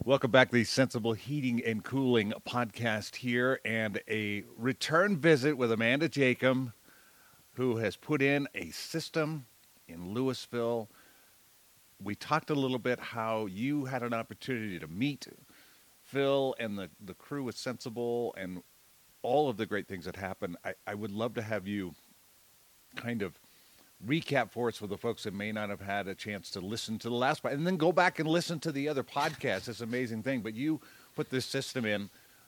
Welcome back to the Sensible Heating and Cooling podcast here, and a return visit with Amanda Jacob, who has put in a system in Louisville. We talked a little bit how you had an opportunity to meet Phil and the crew with Sensible and all of the great things that happened. I would love to have you kind of recap for us for the folks that may not have had a chance to listen to the last part, and then go back and listen to the other podcasts. It's an amazing thing. But you put this system in,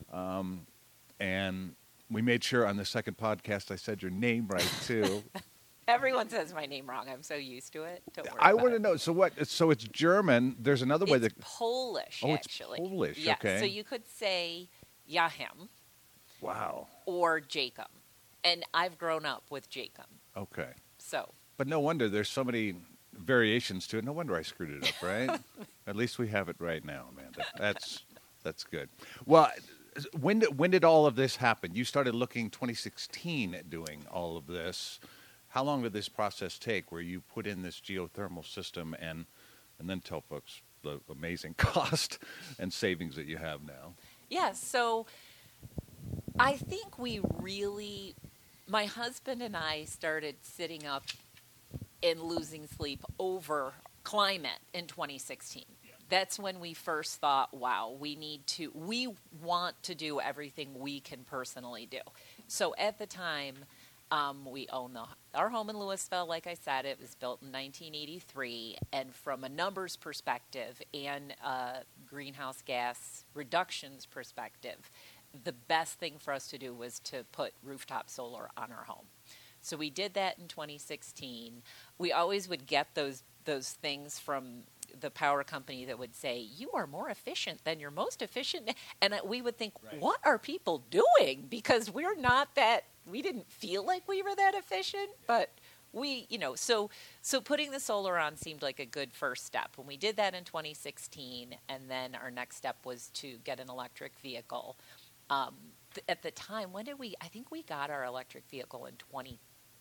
and we made sure on the second podcast I said your name right, too. Everyone says my name wrong. I'm so used to it. Don't worry I about want to it. know, so what? So it's German. There's another way It's that... Polish, Oh, it's actually. Polish, Yeah, okay. so you could say Yahim Wow. or Jacob. And I've grown up with Jacob. Okay. So... But no wonder there's so many variations to it. No wonder I screwed it up, right? At least we have it right now, Amanda. That's good. Well, when did all of this happen? You started looking 2016 at doing all of this. How long did this process take where you put in this geothermal system and then tell folks the amazing cost and savings that you have now? Yeah, so I think my husband and I started sitting up and losing sleep over climate in 2016. Yeah. That's when we first thought, wow, we want to do everything we can personally do. So at the time, we owned our home in Louisville. Like I said, it was built in 1983. And from a numbers perspective and a greenhouse gas reductions perspective, the best thing for us to do was to put rooftop solar on our home. So we did that in 2016. We always would get those things from the power company that would say, you are more efficient than your most efficient. And we would think, right, what are people doing? Because we didn't feel like we were that efficient, but so putting the solar on seemed like a good first step. And we did that in 2016. And then our next step was to get an electric vehicle. At the time, I think we got our electric vehicle in 2020,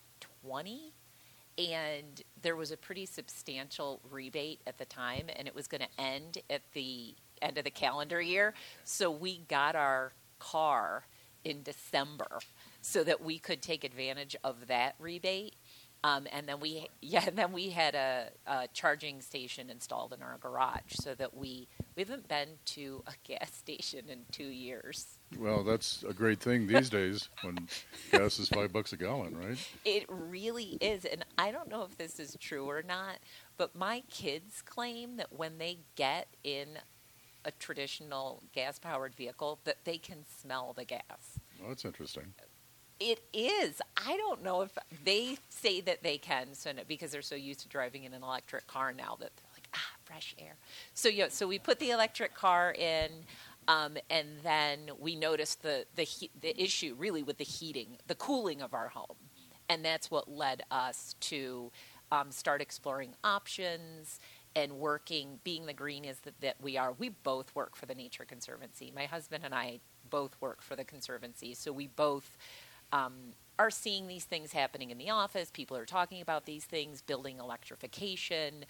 and there was a pretty substantial rebate at the time, and it was going to end at the end of the calendar year. So we got our car in December so that we could take advantage of that rebate. And then we had a charging station installed in our garage, so that we haven't been to a gas station in 2 years. Well, that's a great thing these days when gas is $5 a gallon, right? It really is, and I don't know if this is true or not, but my kids claim that when they get in a traditional gas-powered vehicle, that they can smell the gas. Well, that's interesting. It is. I don't know if they say that they can, because they're so used to driving in an electric car now that they're like, fresh air. So we put the electric car in, and then we noticed the issue really with the heating, the cooling of our home, and that's what led us to start exploring options and working. Being the green is that we are. We both work for the Nature Conservancy. My husband and I both work for the Conservancy, so we both are seeing these things happening in the office. People are talking about these things, building electrification,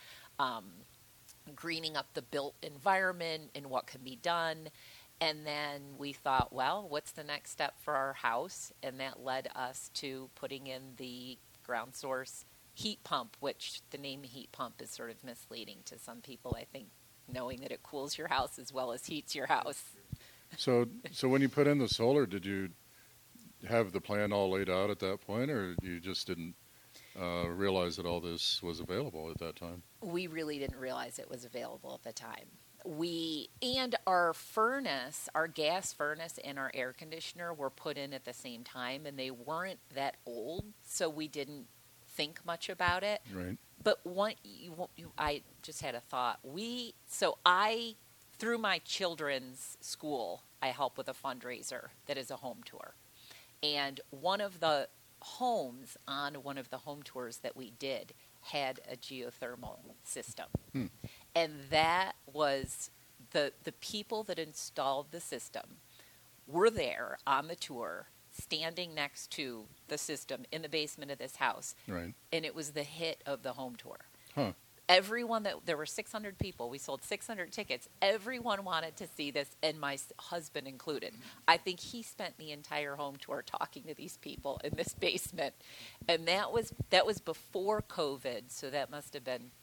greening up the built environment and what can be done. And then we thought, well, what's the next step for our house? And that led us to putting in the ground source heat pump, which the name heat pump is sort of misleading to some people, I think, knowing that it cools your house as well as heats your house. So when you put in the solar, did you have the plan all laid out at that point, or you just didn't realize that all this was available at that time? We really didn't realize it was available at the time. And our furnace, our gas furnace and our air conditioner were put in at the same time, and they weren't that old, so we didn't think much about it. Right. But I just had a thought. Through my children's school, I help with a fundraiser that is a home tour. And one of the homes on one of the home tours that we did had a geothermal system. And that was the people that installed the system were there on the tour, standing next to the system in the basement of this house. Right. And it was the hit of the home tour. Huh. Everyone there were 600 people. We sold 600 tickets. Everyone wanted to see this, and my husband included. I think he spent the entire home tour talking to these people in this basement, and that was before COVID. So that must have been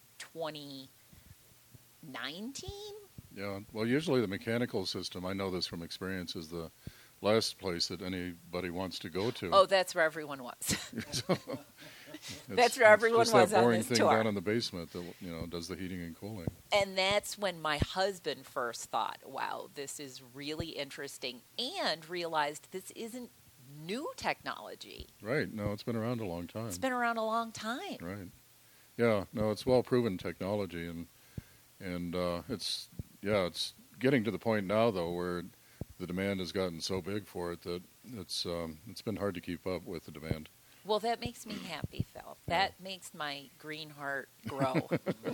2019. Yeah. Well, usually the mechanical system, I know this from experience, is the last place that anybody wants to go to. Oh, that's where everyone was. So, That's where everyone was was that on boring this thing tour. down in the basement that does the heating and cooling. And that's when my husband first thought, wow, this is really interesting, and realized this isn't new technology. Right. No, it's been around a long time. It's been around a long time. Right. Yeah. No, it's well proven technology, and it's getting to the point now though where the demand has gotten so big for it that it's been hard to keep up with the demand. Well, that makes me happy, Phil. That makes my green heart grow.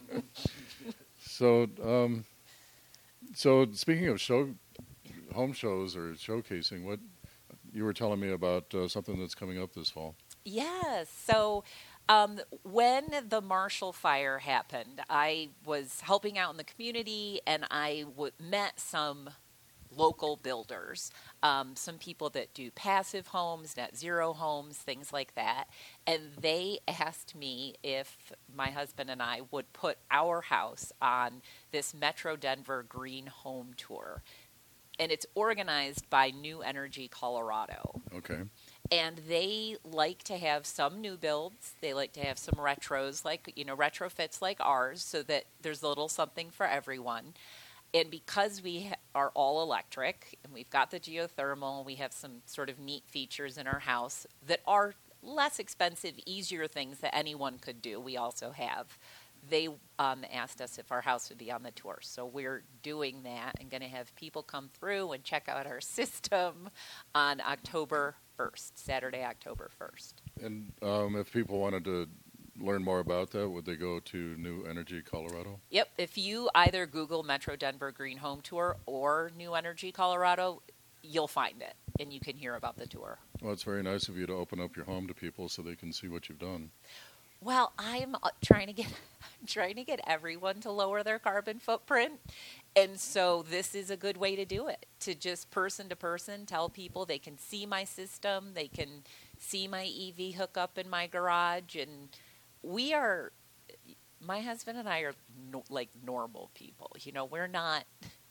So speaking of home shows or showcasing, what you were telling me about something that's coming up this fall. Yes. So when the Marshall Fire happened, I was helping out in the community, and I met some local builders, some people that do passive homes, net zero homes, things like that. And they asked me if my husband and I would put our house on this Metro Denver Green Home Tour. And it's organized by New Energy Colorado. Okay. And they like to have some new builds. They like to have some retros, retrofits like ours, so that there's a little something for everyone. And because we are all electric, and we've got the geothermal, we have some sort of neat features in our house that are less expensive, easier things that anyone could do. We also have. They asked us if our house would be on the tour. So we're doing that and going to have people come through and check out our system on October 1st, Saturday, October 1st. And if people wanted to learn more about that, would they go to New Energy Colorado? Yep. If you either Google Metro Denver Green Home Tour or New Energy Colorado, you'll find it, and you can hear about the tour. Well, it's very nice of you to open up your home to people so they can see what you've done. Well, I'm trying to get everyone to lower their carbon footprint, and so this is a good way to do it. To just person to person tell people they can see my system, they can see my EV hookup in my garage, and my husband and I are like normal people. We're not.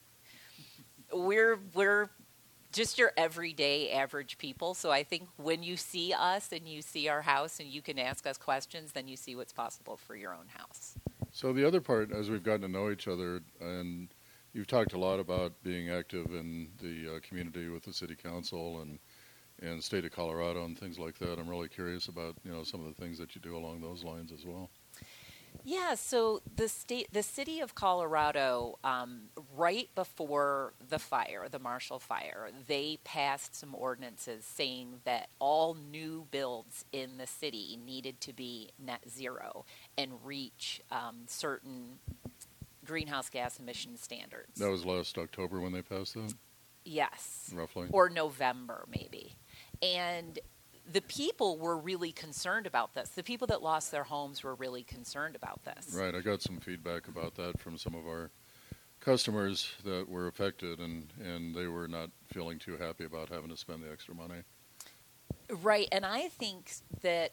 We're just your everyday average people. So I think when you see us and you see our house and you can ask us questions, then you see what's possible for your own house. So the other part, as we've gotten to know each other, and you've talked a lot about being active in the community with the city council and state of Colorado and things like that. I'm really curious about some of the things that you do along those lines as well. Yeah, so the city of Colorado, right before the Marshall Fire, they passed some ordinances saying that all new builds in the city needed to be net zero and reach certain greenhouse gas emission standards. That was last October when they passed that? Yes. Roughly? Or November, maybe. And the people were really concerned about this. The people that lost their homes were really concerned about this. Right. I got some feedback about that from some of our customers that were affected, and they were not feeling too happy about having to spend the extra money. Right. And I think that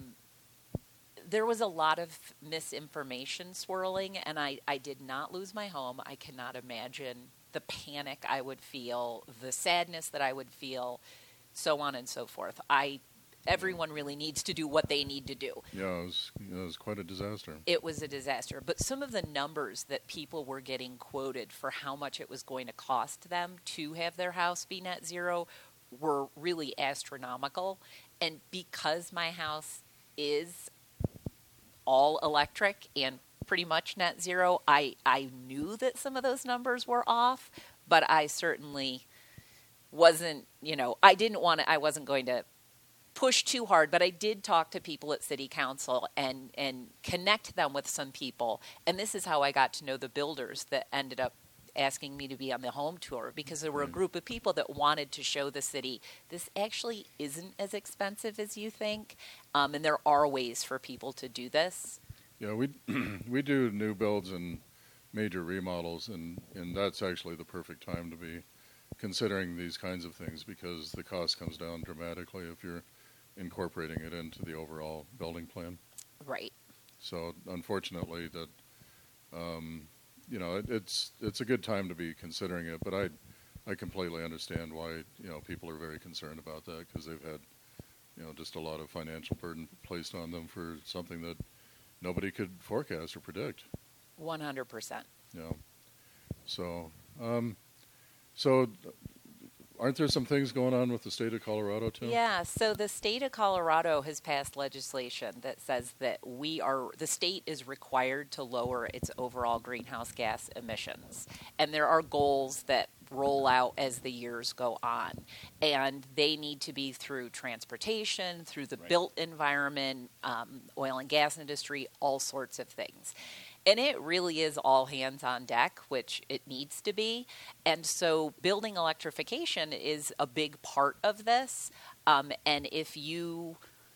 there was a lot of misinformation swirling, and I did not lose my home. I cannot imagine the panic I would feel, the sadness that I would feel, so on and so forth. Everyone really needs to do what they need to do. Yeah, it was quite a disaster. It was a disaster. But some of the numbers that people were getting quoted for how much it was going to cost them to have their house be net zero were really astronomical. And because my house is all electric and pretty much net zero, I knew that some of those numbers were off, but I certainly wasn't, I wasn't going to push too hard, but I did talk to people at City Council and connect them with some people. And this is how I got to know the builders that ended up asking me to be on the home tour, because there were a group of people that wanted to show the city this actually isn't as expensive as you think. And there are ways for people to do this. Yeah, we we do new builds and major remodels, and that's actually the perfect time to be considering these kinds of things because the cost comes down dramatically if you're incorporating it into the overall building plan. Right. So unfortunately, that it's a good time to be considering it, but I completely understand why people are very concerned about that because they've had just a lot of financial burden placed on them for something that nobody could forecast or predict. 100%. Yeah. So, so aren't there some things going on with the state of Colorado too? Yeah, so the state of Colorado has passed legislation that says that the state is required to lower its overall greenhouse gas emissions. And there are goals that roll out as the years go on. And they need to be through transportation, through the built environment, oil and gas industry, all sorts of things. And it really is all hands on deck, which it needs to be. And so building electrification is a big part of this. And if you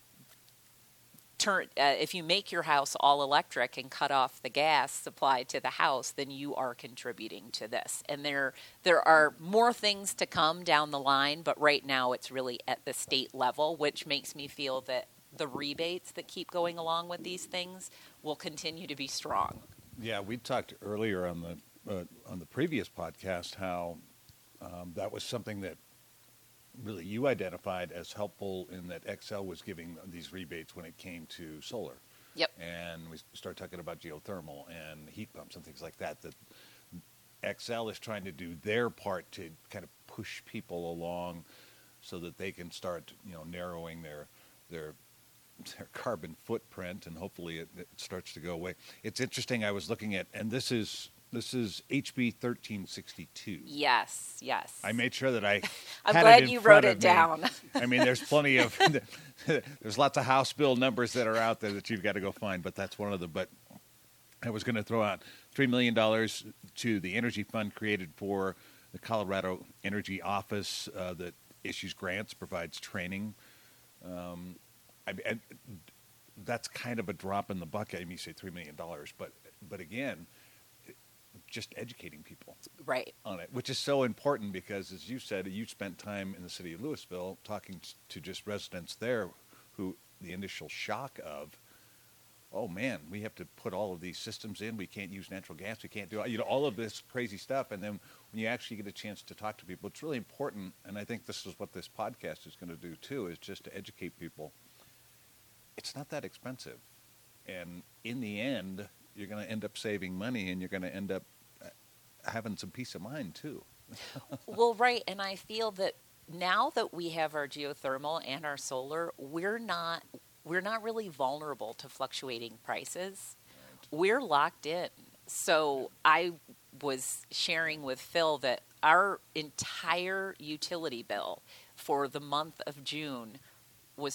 make your house all electric and cut off the gas supply to the house, then you are contributing to this. And there are more things to come down the line, but right now it's really at the state level, which makes me feel that the rebates that keep going along with these things will continue to be strong. Yeah, we talked earlier on the previous podcast how that was something that really you identified as helpful in that Xcel was giving these rebates when it came to solar. Yep. And we started talking about geothermal and heat pumps and things like that. That Xcel is trying to do their part to kind of push people along so that they can start, narrowing their carbon footprint, and hopefully it starts to go away. It's interesting. I was looking at, and this is HB 1362. Yes. I made sure that I. I'm had glad it in you front wrote of it me. down. I mean, there's plenty of. There's lots of House bill numbers that are out there that you've got to go find, but that's one of them. But I was going to throw out $3 million to the energy fund created for the Colorado Energy Office that issues grants, provides training. That's kind of a drop in the bucket. I mean, you say $3 million, but again, just educating people Right. on it, which is so important because, as you said, you spent time in the city of Louisville talking to just residents there who the initial shock of, oh man, we have to put all of these systems in. We can't use natural gas. We can't do all of this crazy stuff. And then when you actually get a chance to talk to people, it's really important. And I think this is what this podcast is going to do too, is just to educate people. It's not that expensive. And in the end, you're going to end up saving money and you're going to end up having some peace of mind too. Well, right. And I feel that now that we have our geothermal and our solar, we're not really vulnerable to fluctuating prices. Right. We're locked in. So I was sharing with Phil that our entire utility bill for the month of June was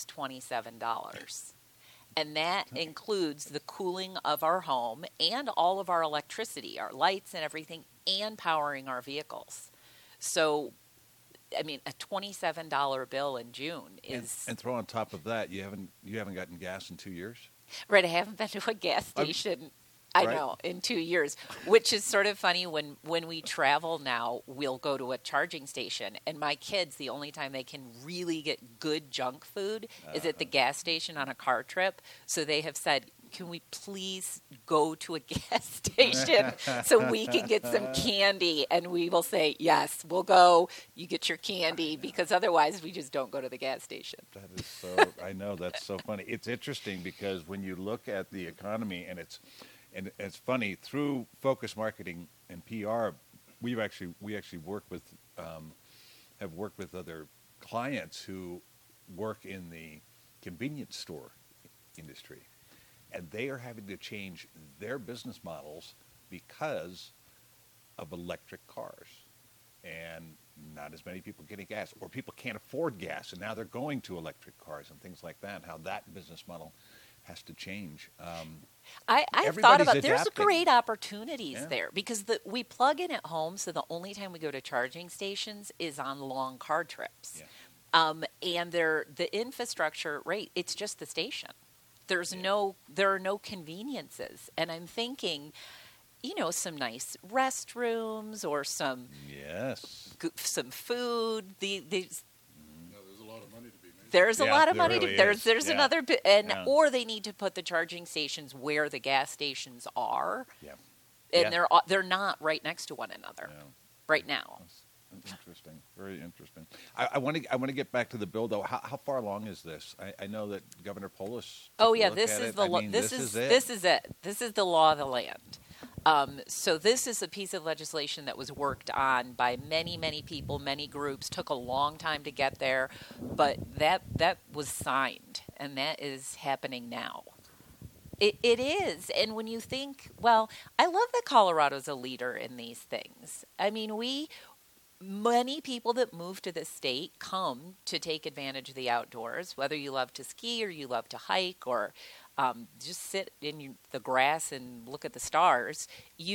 $27. And that includes the cooling of our home and all of our electricity, our lights and everything, and powering our vehicles. So, I mean, a $27 bill in June is... And throw on top of that, you haven't gotten gas in 2 years? Right, I haven't been to a gas station... Right. I know, in 2 years, which is sort of funny when we travel now, we'll go to a charging station, and my kids, the only time they can really get good junk food is at the gas station on a car trip. So they have said, can we please go to a gas station so we can get some candy? And we will say, yes, we'll go. You get your candy, because otherwise we just don't go to the gas station. That is so, I know, that's so funny. It's interesting because when you look at the economy, and it's funny, through focus marketing and PR, we actually work with have worked with other clients who work in the convenience store industry, and they are having to change their business models because of electric cars, and not as many people getting gas, or people can't afford gas, and now they're going to electric cars and things like that. How that business model has to change. I've thought about there's adapting. great opportunities there, because we plug in at home, so the only time we go to charging stations is on long car trips. Yeah. And the infrastructure, right, it's just the station. there are no conveniences. And I'm thinking, some nice restrooms or some Yes. some food. These No, there's a lot of money to be made. There's a Yeah, lot of there money. really There's is. there's Yeah. another bit, and Yeah. or they need to put the charging stations where the gas stations are, Yeah. and Yeah. they're not right next to one another Yeah. right now. That's interesting. Very interesting. I want to get back to the bill though. How far along is this? I know that Governor Polis. Oh took a yeah, look this at is it. the I mean, this is it. this is it. This is the law of the land. So this is a piece of legislation that was worked on by many people, many groups. Took a long time to get there, but that was signed, and that is happening now. It is, and when you think, well, I love that Colorado's a leader in these things. I mean, many people that move to this state come to take advantage of the outdoors, whether you love to ski or you love to hike or just sit in the grass and look at the stars.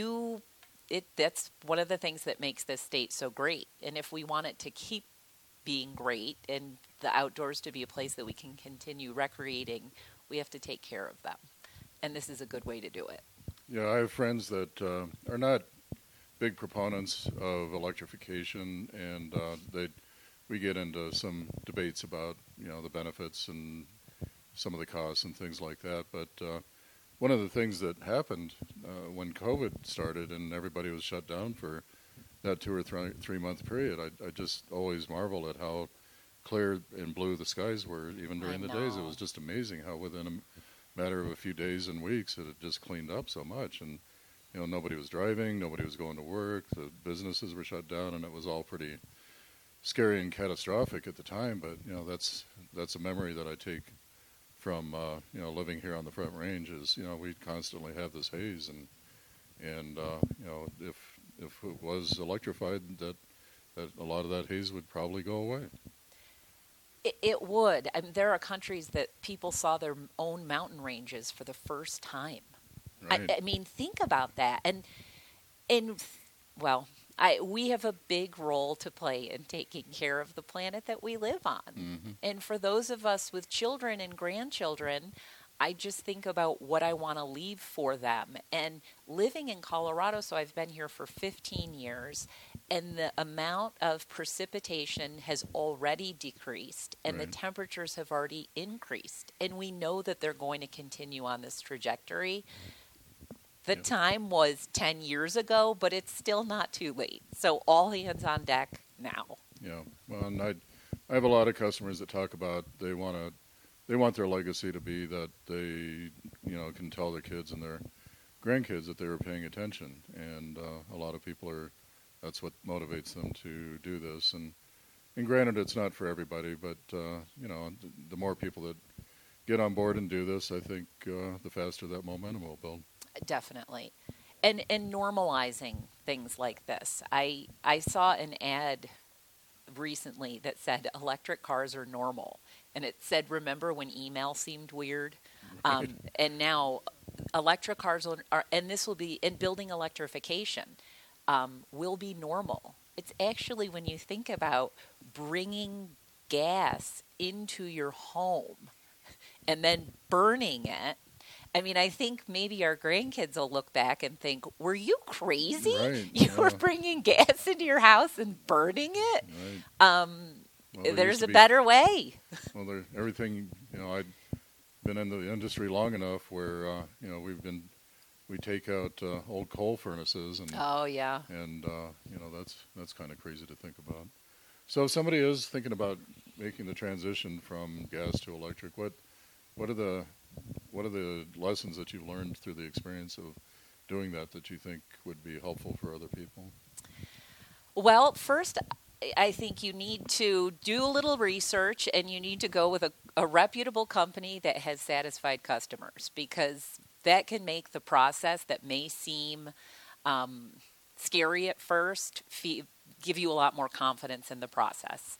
That's one of the things that makes this state so great. And if we want it to keep being great and the outdoors to be a place that we can continue recreating, we have to take care of them. And this is a good way to do it. Yeah, I have friends that are not big proponents of electrification, and we get into some debates about the benefits and some of the costs and things like that. But one of the things that happened when COVID started and everybody was shut down for that 2 or 3 month period, I just always marvel at how clear and blue the skies were, even during the days. It know. was just amazing how within a matter of a few days and weeks it had just cleaned up so much. And nobody was driving, nobody was going to work, the businesses were shut down, and it was all pretty scary and catastrophic at the time. But that's a memory that I take from living here on the Front Range. Is we constantly have this haze, and if it was electrified, that a lot of that haze would probably go away. It would. I mean, there are countries that people saw their own mountain ranges for the first time. Right. I mean, think about that. And we have a big role to play in taking care of the planet that we live on. Mm-hmm. And for those of us with children and grandchildren, I just think about what I want to leave for them. And living in Colorado, so I've been here for 15 years, and the amount of precipitation has already decreased, and the Right. temperatures have already increased. And we know that they're going to continue on this trajectory. The Yeah. time was 10 years ago, but it's still not too late. So all hands on deck now. Yeah. Well, and I have a lot of customers that talk about they want their legacy to be that they can tell their kids and their grandkids that they were paying attention, and a lot of people that's what motivates them to do this. And granted, it's not for everybody, but the more people that get on board and do this, I think the faster that momentum will build. Definitely. And normalizing things like this. I saw an ad recently that said electric cars are normal. And it said, remember when email seemed weird? Right. And now electric cars are, and this will be, in building electrification, will be normal. It's actually, when you think about bringing gas into your home and then burning it, I mean, I think maybe our grandkids will look back and think, were you crazy? Right, You were yeah. bringing gas into your house and burning it? Right. Well, there There's used to a be- better way. Well, everything, I'd been in the industry long enough where, we take out old coal furnaces and Oh, yeah. that's kind of crazy to think about. So if somebody is thinking about making the transition from gas to electric, what are the lessons that you've learned through the experience of doing that you think would be helpful for other people? Well, first, I think you need to do a little research, and you need to go with a reputable company that has satisfied customers, because that can make the process that may seem scary at first give you a lot more confidence in the process.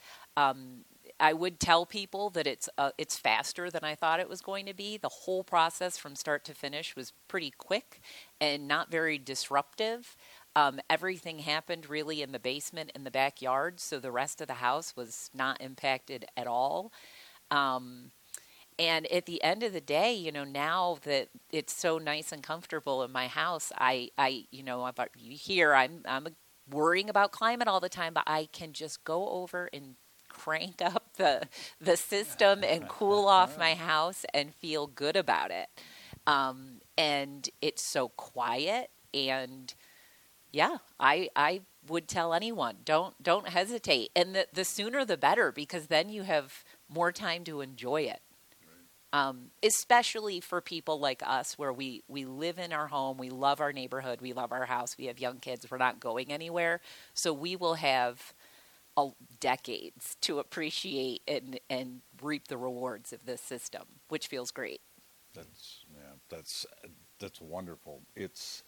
I would tell people that it's faster than I thought it was going to be. The whole process from start to finish was pretty quick and not very disruptive. Everything happened really in the basement, in the backyard, so the rest of the house was not impacted at all. And at the end of the day, now that it's so nice and comfortable in my house, you hear I'm worrying about climate all the time, but I can just go over and crank up the system and cool off my house and feel good about it. And it's so quiet, and yeah, I would tell anyone, don't hesitate. And the sooner the better, because then you have more time to enjoy it. Especially for people like us, where we live in our home, we love our neighborhood, we love our house, we have young kids, we're not going anywhere. So we will have decades to appreciate and reap the rewards of this system, which feels great. That's wonderful. It's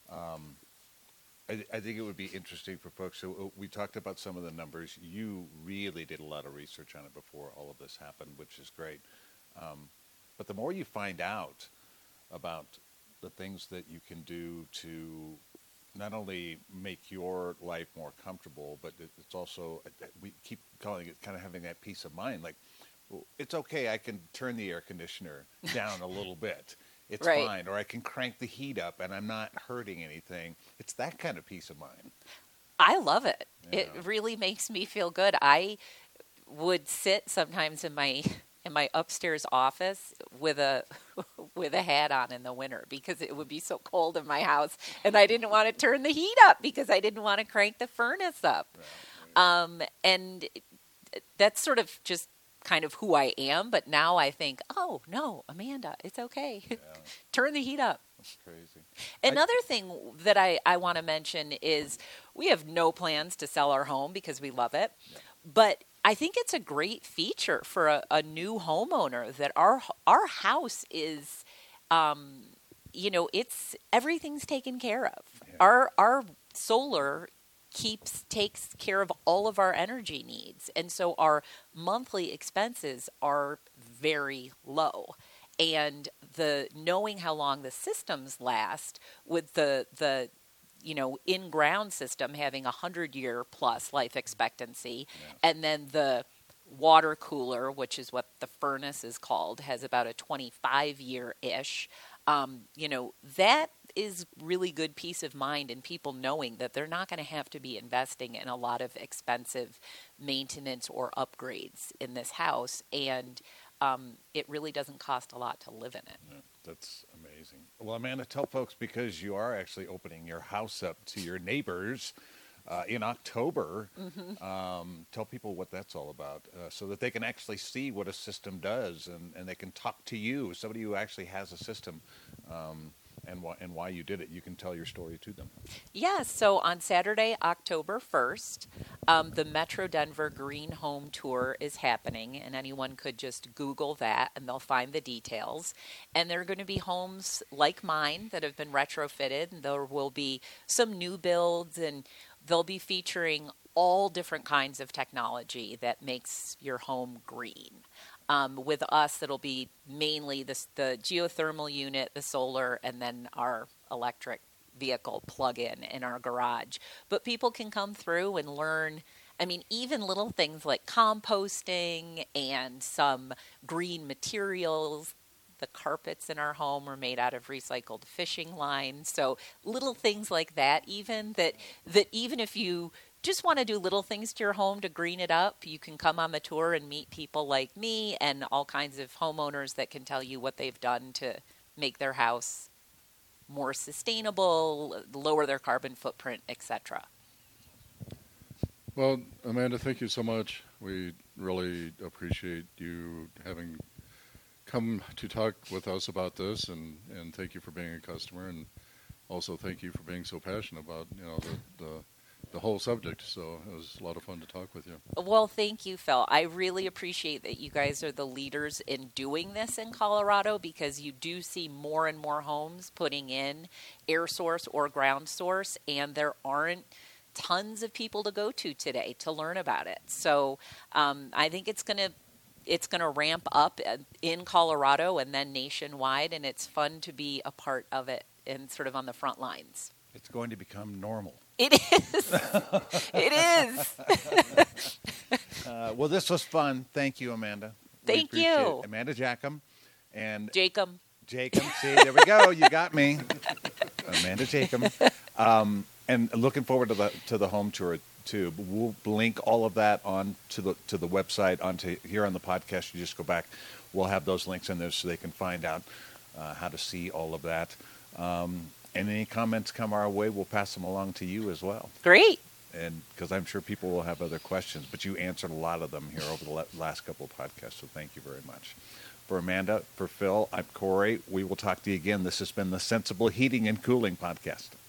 I think it would be interesting for folks. So we talked about some of the numbers. You really did a lot of research on it before all of this happened, which is great. But the more you find out about the things that you can do to not only make your life more comfortable, but it's also, we keep calling it kind of having that peace of mind. Like, well, it's okay, I can turn the air conditioner down a little bit. It's right. fine. Or I can crank the heat up and I'm not hurting anything. It's that kind of peace of mind. I love it. Yeah. It really makes me feel good. I would sit sometimes in my upstairs office with a hat on in the winter because it would be so cold in my house, and I didn't want to turn the heat up because I didn't want to crank the furnace up. Right. And that's sort of just kind of who I am. But now I think, oh no, Amanda, it's okay. Yeah. Turn the heat up. That's crazy. Another thing that I want to mention is we have no plans to sell our home because we love it, but I think it's a great feature for a new homeowner that our house is, it's everything's taken care of. Yeah. Our solar takes care of all of our energy needs, and so our monthly expenses are very low. And the knowing how long the systems last with the in-ground system having 100-year plus life expectancy, and then the water cooler, which is what the furnace is called, has about a 25-year-ish. That is really good peace of mind, and people knowing that they're not going to have to be investing in a lot of expensive maintenance or upgrades in this house, and it really doesn't cost a lot to live in it. Yeah, that's amazing. Well, Amanda, tell folks, because you are actually opening your house up to your neighbors in October, tell people what that's all about so that they can actually see what a system does and they can talk to you, somebody who actually has a system, and why you did it. You can tell your story to them. Yeah, so on Saturday, October 1st, the Metro Denver Green Home Tour is happening, and anyone could just Google that, and they'll find the details. And there are going to be homes like mine that have been retrofitted, and there will be some new builds, and they'll be featuring all different kinds of technology that makes your home green. With us, it'll be mainly the geothermal unit, the solar, and then our electric vehicle plug-in in our garage. But people can come through and learn, even little things like composting and some green materials. The carpets in our home are made out of recycled fishing line. So little things like that, even that even if you just want to do little things to your home to green it up, you can come on the tour and meet people like me and all kinds of homeowners that can tell you what they've done to make their house more sustainable, lower their carbon footprint, etc. Well, Amanda, thank you so much. We really appreciate you having come to talk with us about this, and thank you for being a customer, and also thank you for being so passionate about the whole subject. So it was a lot of fun to talk with you. Well, thank you, Phil. I really appreciate that you guys are the leaders in doing this in Colorado, because you do see more and more homes putting in air source or ground source, and there aren't tons of people to go to today to learn about it. So I think it's going to ramp up in Colorado and then nationwide, and it's fun to be a part of it and sort of on the front lines. It's going to become normal. It is. It is. Well, this was fun. Thank you, Amanda. We Thank appreciate you. it. Amanda Jackham and Jacob. Jacob. See, there we go. You got me. Amanda Jacob. And looking forward to the home tour too. We'll link all of that on to the website, onto here on the podcast. You just go back. We'll have those links in there so they can find out how to see all of that. And any comments come our way, we'll pass them along to you as well. Great. And because I'm sure people will have other questions, but you answered a lot of them here over the last couple of podcasts, so thank you very much. For Amanda, for Phil, I'm Corey. We will talk to you again. This has been the Sensible Heating and Cooling Podcast.